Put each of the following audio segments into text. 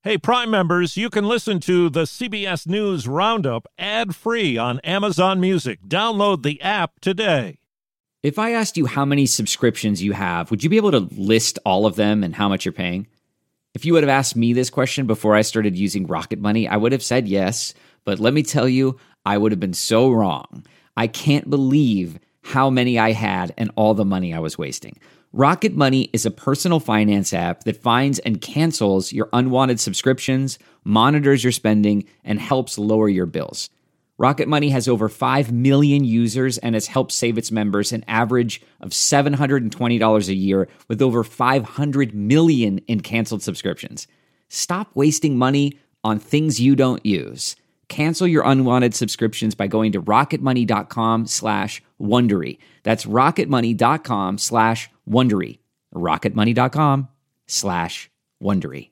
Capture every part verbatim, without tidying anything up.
Hey, Prime members, you can listen to the C B S News Roundup ad-free on Amazon Music. Download the app today. If I asked you how many subscriptions you have, would you be able to list all of them and how much you're paying? If you would have asked me this question before I started using Rocket Money, I would have said yes. But let me tell you, I would have been so wrong. I can't believe how many I had and all the money I was wasting. Rocket Money is a personal finance app that finds and cancels your unwanted subscriptions, monitors your spending, and helps lower your bills. Rocket Money has over five million users and has helped save its members an average of seven hundred twenty dollars a year with over five hundred million in canceled subscriptions. Stop wasting money on things you don't use. Cancel your unwanted subscriptions by going to rocketmoney.com slash Wondery. That's rocketmoney.com slash Wondery. rocketmoney.com slash Wondery.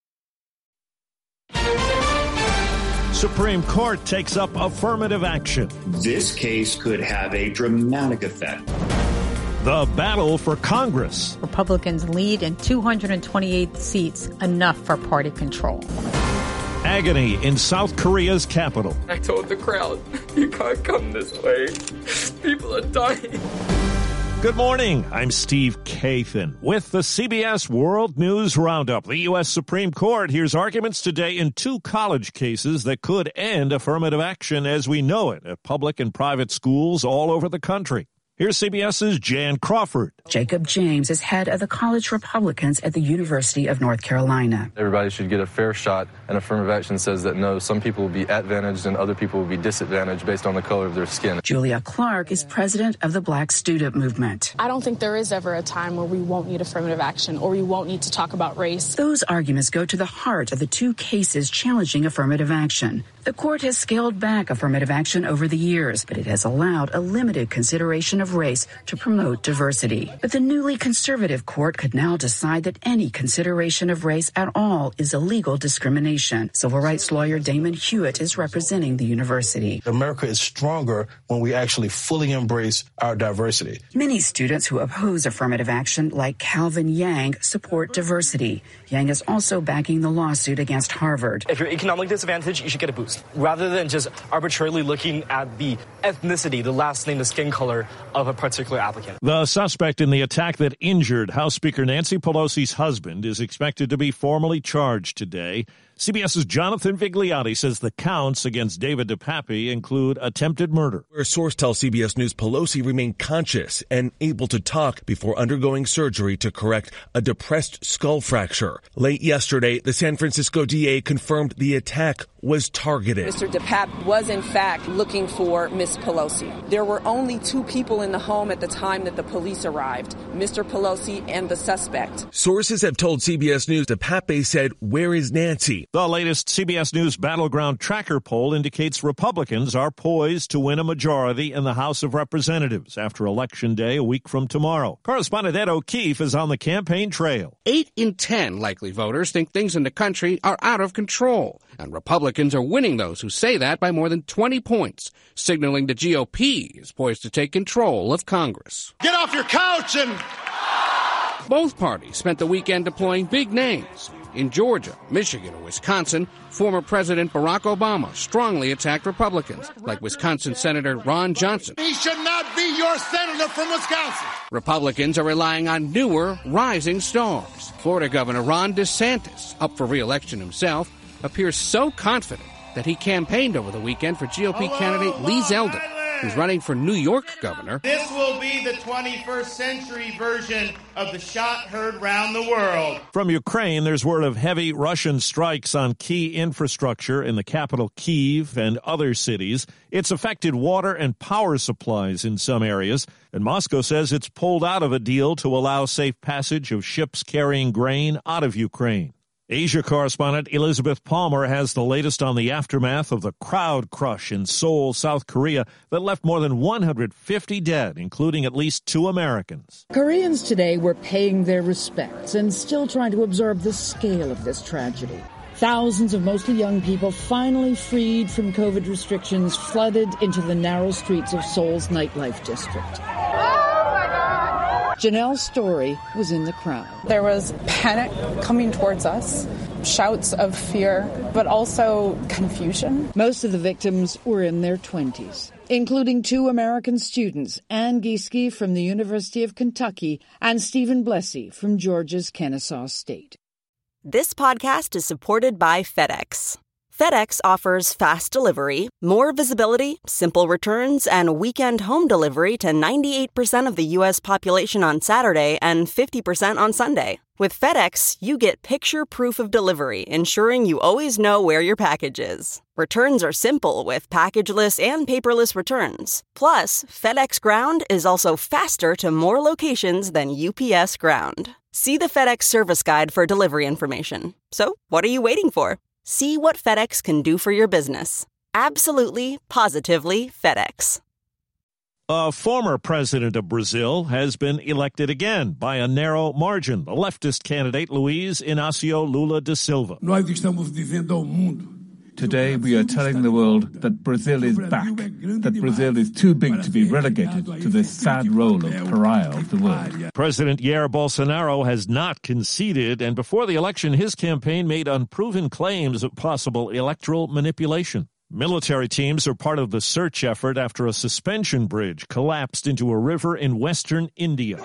Supreme Court takes up affirmative action. This case could have a dramatic effect. The battle for Congress. Republicans lead in two hundred twenty-eight seats, enough for party control. Agony in South Korea's capital. I told the crowd, you can't come this way. People are dying. Good morning. I'm Steve Kathan with the C B S World News Roundup. The U S Supreme Court hears arguments today in two college cases that could end affirmative action as we know it at public and private schools all over the country. Here's CBS's Jan Crawford. Jacob James is head of the College Republicans at the University of North Carolina. Everybody should get a fair shot, and affirmative action says that no, some people will be advantaged and other people will be disadvantaged based on the color of their skin. Julia Clark is president of the Black Student Movement. I don't think there is ever a time where we won't need affirmative action or we won't need to talk about race. Those arguments go to the heart of the two cases challenging affirmative action. The court has scaled back affirmative action over the years, but it has allowed a limited consideration of race to promote diversity. But the newly conservative court could now decide that any consideration of race at all is illegal discrimination. Civil rights lawyer Damon Hewitt is representing the university. America is stronger when we actually fully embrace our diversity. Many students who oppose affirmative action, like Calvin Yang, support diversity. Yang is also backing the lawsuit against Harvard. If you're economically disadvantaged, you should get a boost, rather than just arbitrarily looking at the ethnicity, the last name, the skin color of a particular applicant. The suspect in the attack that injured House Speaker Nancy Pelosi's husband is expected to be formally charged today. CBS's Jonathan Vigliotti says the counts against David DePape include attempted murder. A source tells C B S News Pelosi remained conscious and able to talk before undergoing surgery to correct a depressed skull fracture. Late yesterday, the San Francisco D A confirmed the attack was targeted. Mister DePape was in fact looking for Miss Pelosi. There were only two people in the home at the time that the police arrived, Mister Pelosi and the suspect. Sources have told C B S News DePape said, "Where is Nancy?" The latest C B S News Battleground Tracker poll indicates Republicans are poised to win a majority in the House of Representatives after Election Day a week from tomorrow. Correspondent Ed O'Keefe is on the campaign trail. Eight in ten likely voters think things in the country are out of control, and Republicans are winning those who say that by more than twenty points, signaling the G O P is poised to take control of Congress. Get off your couch and... Both parties spent the weekend deploying big names. In Georgia, Michigan, and Wisconsin, former President Barack Obama strongly attacked Republicans, like Wisconsin Senator Ron Johnson. He should not be your senator from Wisconsin. Republicans are relying on newer, rising stars. Florida Governor Ron DeSantis, up for re-election himself, appears so confident that he campaigned over the weekend for G O P hello, candidate hello, Lee Zeldin, Tyler. who's running for New York governor. This will be the twenty-first century version of the shot heard round the world. From Ukraine, there's word of heavy Russian strikes on key infrastructure in the capital Kyiv and other cities. It's affected water and power supplies in some areas, and Moscow says it's pulled out of a deal to allow safe passage of ships carrying grain out of Ukraine. Asia correspondent Elizabeth Palmer has the latest on the aftermath of the crowd crush in Seoul, South Korea, that left more than one hundred fifty dead, including at least two Americans. Koreans today were paying their respects and still trying to absorb the scale of this tragedy. Thousands of mostly young people finally freed from COVID restrictions flooded into the narrow streets of Seoul's nightlife district. Janelle Story was in the crowd. There was panic coming towards us. shouts of fear, but also confusion. Most of the victims were in their twenties, including two American students, Ann Gieske from the University of Kentucky and Stephen Blessey from Georgia's Kennesaw State. This podcast is supported by FedEx. FedEx offers fast delivery, more visibility, simple returns, and weekend home delivery to ninety-eight percent of the U S population on Saturday and fifty percent on Sunday. With FedEx, you get picture proof of delivery, ensuring you always know where your package is. Returns are simple with packageless and paperless returns. Plus, FedEx Ground is also faster to more locations than U P S Ground. See the FedEx service guide for delivery information. So, what are you waiting for? See what FedEx can do for your business. Absolutely, positively FedEx. A former president of Brazil has been elected again by a narrow margin. The leftist candidate, Luiz Inácio Lula da Silva. Today we are telling the world that Brazil is back, that Brazil is too big to be relegated to this sad role of pariah of the world. President Jair Bolsonaro has not conceded, and before the election, his campaign made unproven claims of possible electoral manipulation. Military teams are part of the search effort after a suspension bridge collapsed into a river in western India.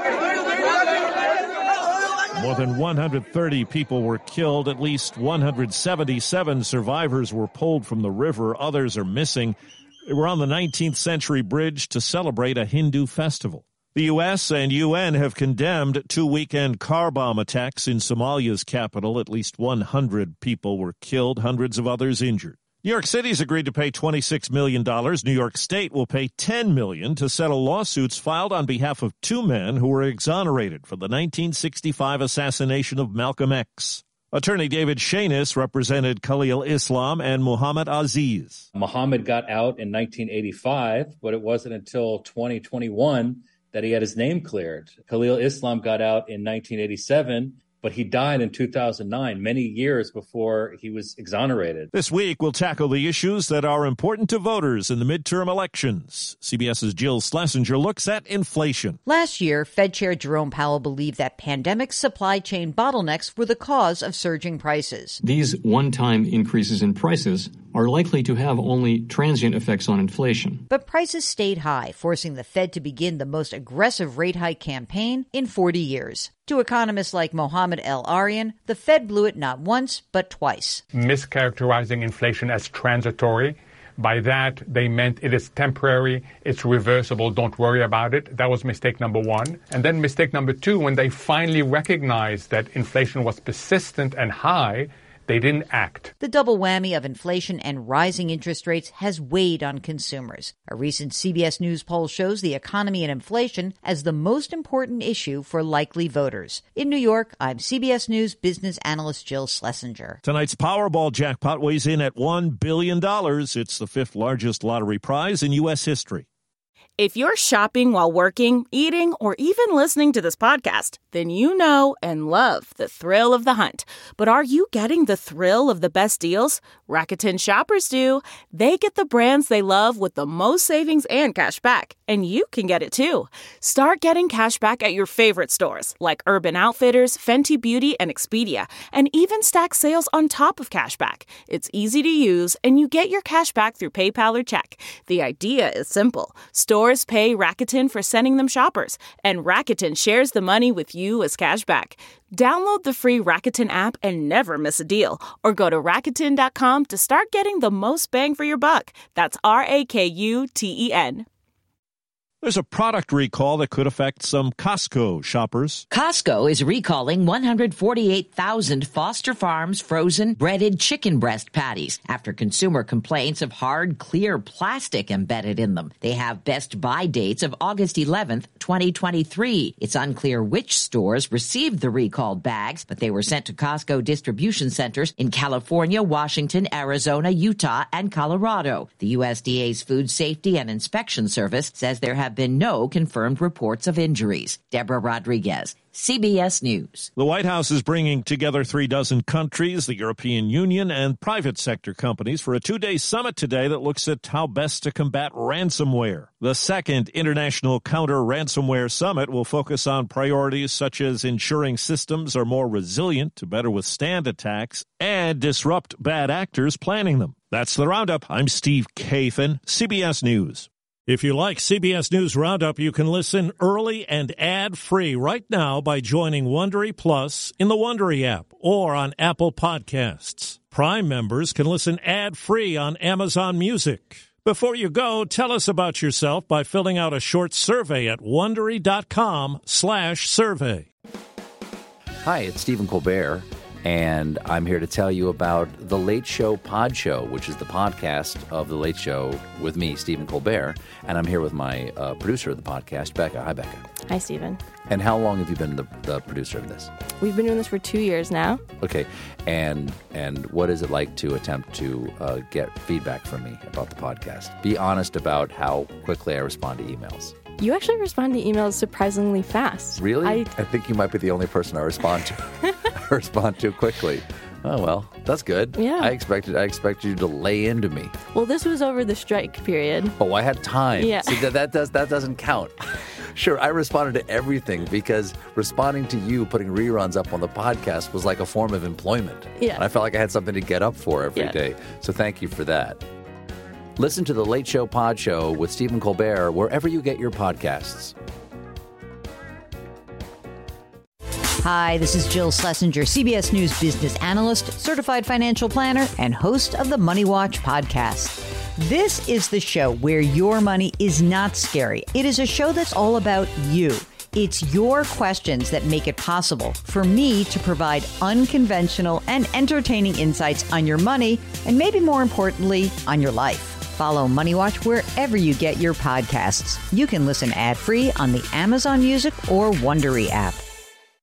More than one hundred thirty people were killed. At least one hundred seventy-seven survivors were pulled from the river. Others are missing. They were on the nineteenth century bridge to celebrate a Hindu festival. The U S and U N have condemned two weekend car bomb attacks in Somalia's capital. At least one hundred people were killed, hundreds of others injured. New York City's agreed to pay twenty-six million dollars. New York State will pay ten million dollars to settle lawsuits filed on behalf of two men who were exonerated for the nineteen sixty-five assassination of Malcolm X. Attorney David Shanis represented Khalil Islam and Muhammad Aziz. Muhammad got out in nineteen eighty-five, but it wasn't until twenty twenty-one that he had his name cleared. Khalil Islam got out in nineteen eighty-seven, but he died in two thousand nine, many years before he was exonerated. This week, we'll tackle the issues that are important to voters in the midterm elections. CBS's Jill Schlesinger looks at inflation. Last year, Fed Chair Jerome Powell believed that pandemic supply chain bottlenecks were the cause of surging prices. These one-time increases in prices are likely to have only transient effects on inflation. But prices stayed high, forcing the Fed to begin the most aggressive rate hike campaign in forty years. To economists like Mohammed El-Arian, the Fed blew it not once, but twice. Mischaracterizing inflation as transitory. By that, they meant it is temporary, it's reversible, don't worry about it. That was mistake number one. And then mistake number two, when they finally recognized that inflation was persistent and high, they didn't act. The double whammy of inflation and rising interest rates has weighed on consumers. A recent C B S News poll shows the economy and inflation as the most important issue for likely voters. In New York, I'm C B S News business analyst Jill Schlesinger. Tonight's Powerball jackpot weighs in at one billion dollars. It's the fifth largest lottery prize in U S history. If you're shopping while working, eating, or even listening to this podcast, then you know and love the thrill of the hunt. But are you getting the thrill of the best deals? Rakuten shoppers do. They get the brands they love with the most savings and cash back. And you can get it too. Start getting cash back at your favorite stores like Urban Outfitters, Fenty Beauty, and Expedia. And even stack sales on top of cash back. It's easy to use, and you get your cash back through PayPal or check. The idea is simple. Stores pay Rakuten for sending them shoppers, and Rakuten shares the money with you as cash back. Download the free Rakuten app and never miss a deal, or go to Rakuten dot com to start getting the most bang for your buck. That's R A K U T E N. There's a product recall that could affect some Costco shoppers. Costco is recalling one hundred forty-eight thousand Foster Farms frozen breaded chicken breast patties after consumer complaints of hard, clear plastic embedded in them. They have best buy dates of August eleventh, twenty twenty-three. It's unclear which stores received the recalled bags, but they were sent to Costco distribution centers in California, Washington, Arizona, Utah, and Colorado. The U S D A's Food Safety and Inspection Service says there have have been no confirmed reports of injuries. Deborah Rodriguez, C B S News. The White House is bringing together three dozen countries, the European Union, and private sector companies for a two-day summit today that looks at how best to combat ransomware. The second International Counter-Ransomware Summit will focus on priorities such as ensuring systems are more resilient to better withstand attacks and disrupt bad actors planning them. That's the Roundup. I'm Steve Kathan, C B S News. If you like C B S News Roundup, you can listen early and ad-free right now by joining Wondery Plus in the Wondery app or on Apple Podcasts. Prime members can listen ad-free on Amazon Music. Before you go, tell us about yourself by filling out a short survey at Wondery.com slash survey. Hi, it's Stephen Colbert, and I'm here to tell you about The Late Show Pod Show, which is the podcast of The Late Show with me, Stephen Colbert, and I'm here with my uh, producer of the podcast, Becca. Hi, Becca. Hi, Stephen. And how long have you been the, the producer of this? We've been doing this for two years now. Okay, and and what is it like to attempt to uh, get feedback from me about the podcast? Be honest about how quickly I respond to emails. You actually respond to emails surprisingly fast. Really? I, I think you might be the only person I respond to I respond to quickly. Oh, well, that's good. Yeah. I expected I expected you to lay into me. Well, this was over the strike period. Oh, I had time. Yeah. See, that, that, does, that doesn't count. Sure, I responded to everything because responding to you putting reruns up on the podcast was like a form of employment. Yeah. And I felt like I had something to get up for every yeah. day. So thank you for that. Listen to The Late Show Pod Show with Stephen Colbert wherever you get your podcasts. Hi, this is Jill Schlesinger, C B S News business analyst, certified financial planner, and host of the Money Watch podcast. This is the show where your money is not scary. It is a show that's all about you. It's your questions that make it possible for me to provide unconventional and entertaining insights on your money, and maybe more importantly, on your life. Follow Money Watch wherever you get your podcasts. You can listen ad-free on the Amazon Music or Wondery app.